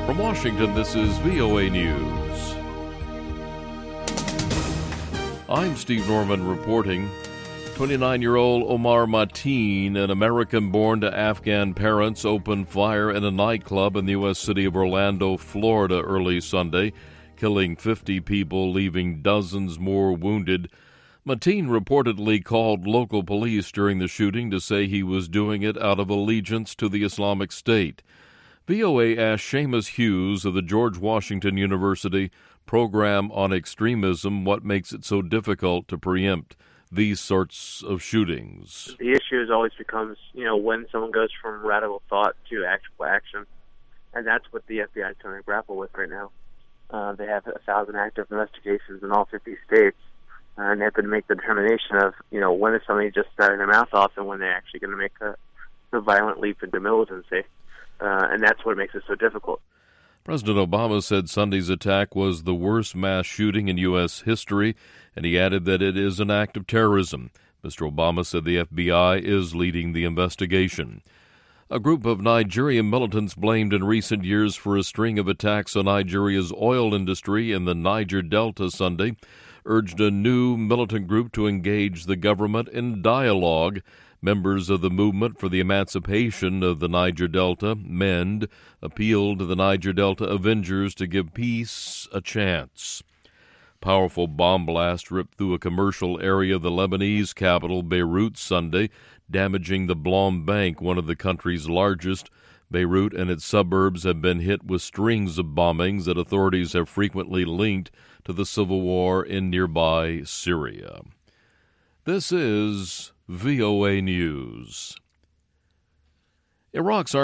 From Washington, this is VOA News. I'm Steve Norman reporting. 29-year-old Omar Mateen, an American born to Afghan parents, opened fire in a nightclub in the U.S. city of Orlando, Florida, early Sunday, killing 50 people, leaving dozens more wounded. Mateen reportedly called local police during the shooting to say he was doing it out of allegiance to the Islamic State. VOA asked Seamus Hughes of the George Washington University Program on Extremism what makes it so difficult to preempt these sorts of shootings. The issue always becomes, when someone goes from radical thought to actual action. And that's what the FBI is trying to grapple with right now. They have 1,000 active investigations in all 50 states. And they have to make the determination of, when is somebody just starting their mouth off and when they're actually going to make a violent leap into militancy. And that's what makes it so difficult. President Obama said Sunday's attack was the worst mass shooting in U.S. history, and he added that it is an act of terrorism. Mr. Obama said the FBI is leading the investigation. A group of Nigerian militants blamed in recent years for a string of attacks on Nigeria's oil industry in the Niger Delta Sunday urged a new militant group to engage the government in dialogue. Members of the Movement for the Emancipation of the Niger Delta, MEND, appealed to the Niger Delta Avengers to give peace a chance. Powerful bomb blast ripped through a commercial area of the Lebanese capital, Beirut, Sunday, damaging the Blanc Bank, one of the country's largest. Beirut and its suburbs have been hit with strings of bombings that authorities have frequently linked to the civil war in nearby Syria. This is VOA News. Iraq's